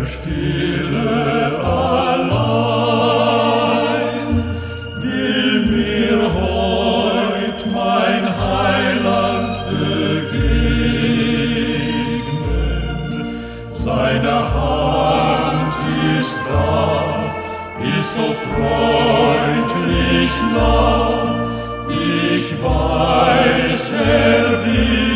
Stille allein will mir heut mein Heiland begegnen. Seine Hand ist da, ist so freundlich nah, ich weiß, er will